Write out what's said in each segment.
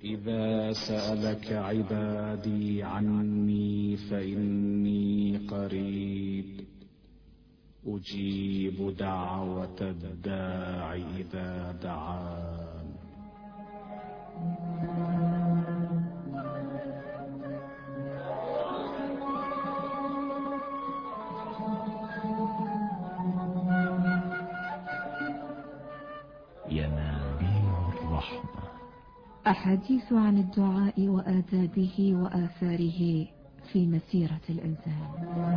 وإذا سألك عبادي عني فإني قريب أجيب دعوة الداع إذا دعان. ينابيع الرحمة. أحاديث عن الدعاء وآدابه وآثاره في مسيرة الإنسان.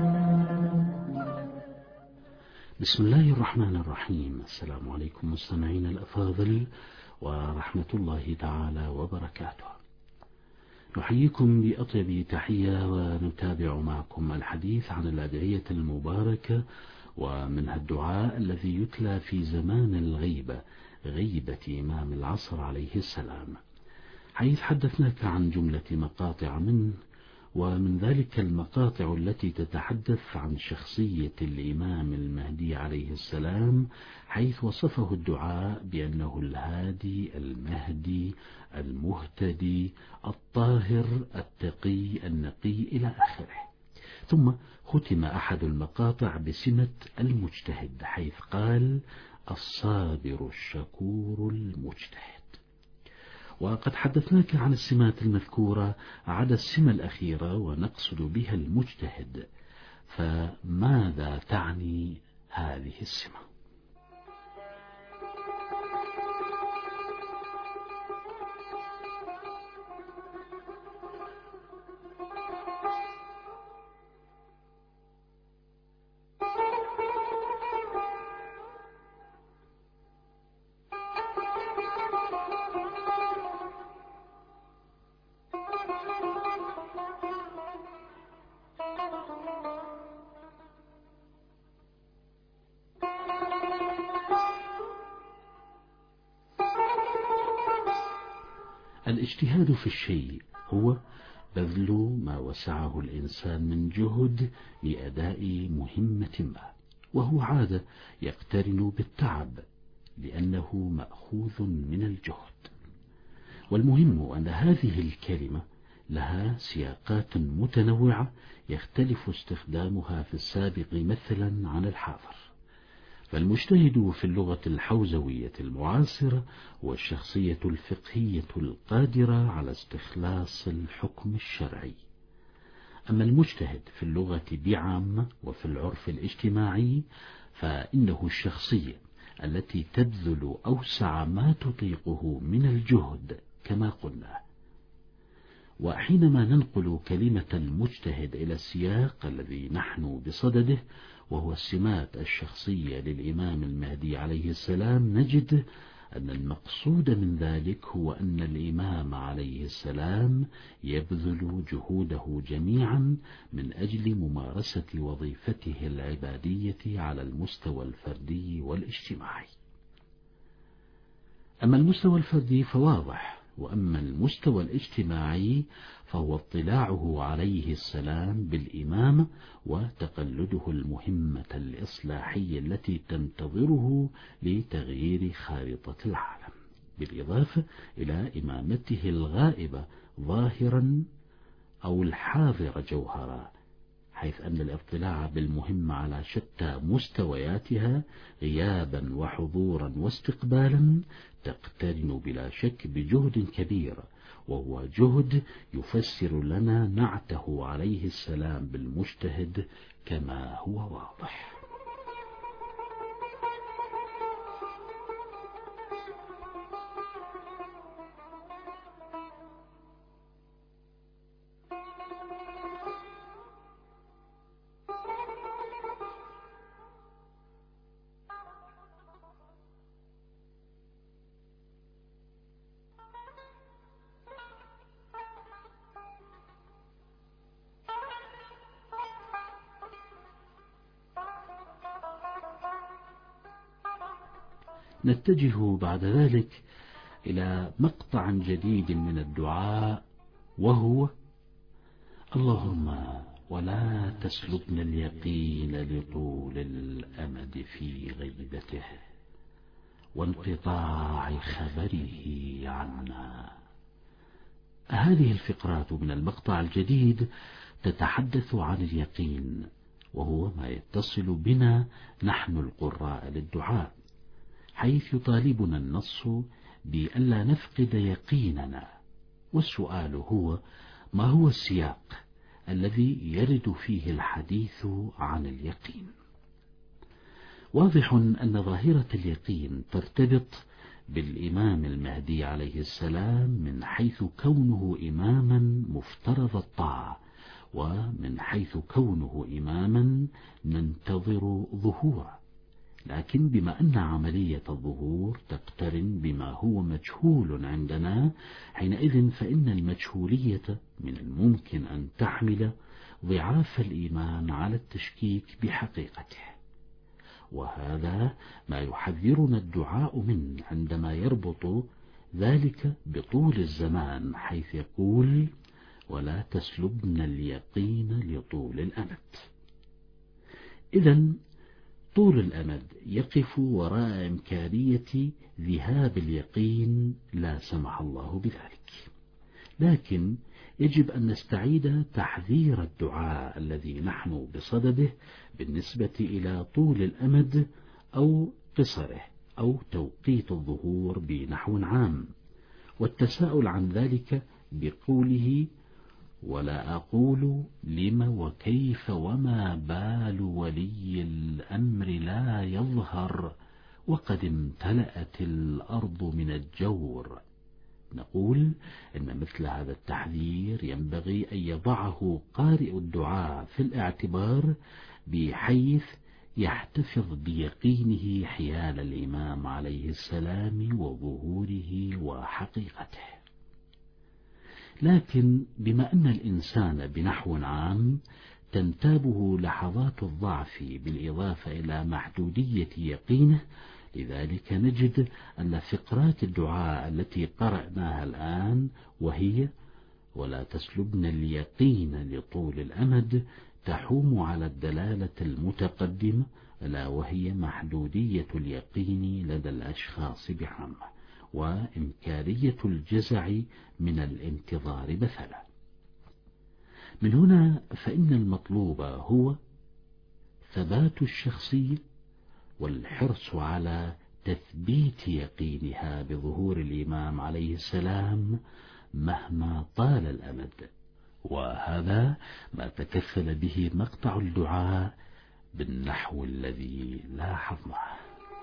بسم الله الرحمن الرحيم. السلام عليكم مستمعين الأفاضل ورحمة الله تعالى وبركاته. نحييكم بأطيب تحية ونتابع معكم الحديث عن الأدعية المباركة ومنها الدعاء الذي يتلى في زمان الغيبة، غيبة إمام العصر عليه السلام، حيث حدثناك عن جملة مقاطع منه، ومن ذلك المقاطع التي تتحدث عن شخصية الإمام المهدي عليه السلام، حيث وصفه الدعاء بأنه الهادي المهدي المهتدي الطاهر التقي النقي إلى آخره. ثم ختم أحد المقاطع بسمة المجتهد، حيث قال: الصابر الشكور المجتهد. وقد حدثناك عن السمات المذكورة عدا السمة الأخيرة ونقصد بها المجتهد، فماذا تعني هذه السمة؟ الاجتهاد في الشيء هو بذل ما وسعه الإنسان من جهد لأداء مهمة ما، وهو عادة يقترن بالتعب لأنه مأخوذ من الجهد. والمهم أن هذه الكلمة لها سياقات متنوعة يختلف استخدامها في السابق مثلا عن الحاضر. فالمجتهد في اللغة الحوزوية المعاصرة هو الشخصية الفقهية القادرة على استخلاص الحكم الشرعي. أما المجتهد في اللغة بعامة وفي العرف الاجتماعي فإنه الشخصية التي تبذل أوسع ما تطيقه من الجهد كما قلنا. وحينما ننقل كلمة المجتهد إلى السياق الذي نحن بصدده، وهو السمات الشخصية للإمام المهدي عليه السلام، نجد أن المقصود من ذلك هو أن الإمام عليه السلام يبذل جهوده جميعا من أجل ممارسة وظيفته العبادية على المستوى الفردي والاجتماعي. أما المستوى الفردي فواضح، وأما المستوى الاجتماعي فهو اطلاعه عليه السلام بالإمامة وتقلده المهمة الإصلاحية التي تنتظره لتغيير خارطة العالم، بالإضافة إلى إمامته الغائبة ظاهرا أو الحاضر جوهرا، حيث أن الاطلاع بالمهمة على شتى مستوياتها غيابا وحضورا واستقبالا تقترن بلا شك بجهد كبير، وهو جهد يفسر لنا نعته عليه السلام بالمجتهد كما هو واضح. نتجه بعد ذلك إلى مقطع جديد من الدعاء، وهو: اللهم ولا تسلبنا اليقين لطول الأمد في غيبته وانقطاع خبره عنا، هذه الفقرات من المقطع الجديد تتحدث عن اليقين، وهو ما يتصل بنا نحن القراء للدعاء، حيث يطالبنا النص بألا نفقد يقيننا. والسؤال هو: ما هو السياق الذي يرد فيه الحديث عن اليقين؟ واضح أن ظاهرة اليقين ترتبط بالإمام المهدي عليه السلام من حيث كونه إماما مفترض الطاعة، ومن حيث كونه إماما ننتظر ظهوره. لكن بما أن عملية الظهور تقترن بما هو مجهول عندنا، حينئذ فإن المجهولية من الممكن أن تحمل ضعاف الإيمان على التشكيك بحقيقته، وهذا ما يحذرنا الدعاء منه عندما يربط ذلك بطول الزمان، حيث يقول: ولا تسلبن اليقين لطول الأمد. إذن طول الأمد يقف وراء إمكانية ذهاب اليقين، لا سمح الله بذلك. لكن يجب أن نستعيد تحذير الدعاء الذي نحن بصدده بالنسبة إلى طول الأمد أو قصره أو توقيت الظهور بنحو عام، والتساؤل عن ذلك بقوله: ولا أقول لم وكيف وما بال ولي الأمر لا يظهر وقد امتلأت الأرض من الجور. نقول إن مثل هذا التحذير ينبغي أن يضعه قارئ الدعاء في الاعتبار، بحيث يحتفظ بيقينه حيال الإمام عليه السلام وظهوره وحقيقته. لكن بما أن الإنسان بنحو عام تنتابه لحظات الضعف بالإضافة إلى محدودية يقينه، لذلك نجد أن فقرات الدعاء التي قرأناها الآن، وهي ولا تسلبن اليقين لطول الأمد، تحوم على الدلالة المتقدمة، ألا وهي محدودية اليقين لدى الأشخاص بعامة، وإمكانية الجزع من الانتظار مثلا. من هنا فإن المطلوب هو ثبات الشخصية والحرص على تثبيت يقينها بظهور الإمام عليه السلام مهما طال الأمد، وهذا ما تكفل به مقطع الدعاء بالنحو الذي لاحظناه.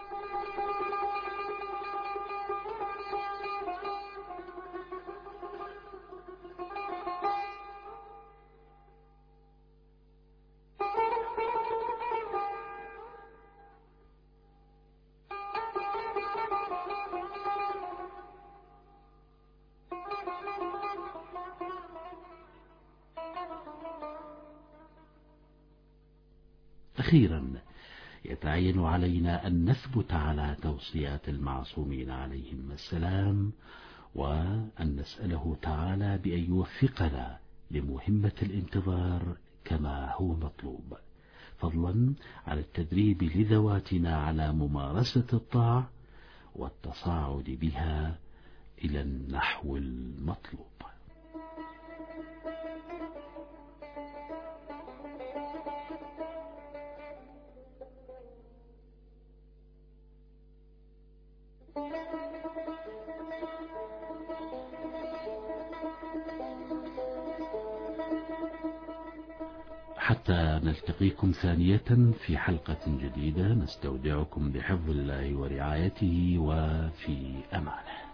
أخيرا يتعين علينا أن نثبت على توصيات المعصومين عليهم السلام، وأن نسأله تعالى بأن يوفقنا لمهمة الانتظار كما هو مطلوب، فضلا عن التدريب لذواتنا على ممارسة الطاعة والتصاعد بها إلى النحو المطلوب. حتى نلتقيكم ثانية في حلقة جديدة، نستودعكم بحفظ الله ورعايته، وفي أمانه.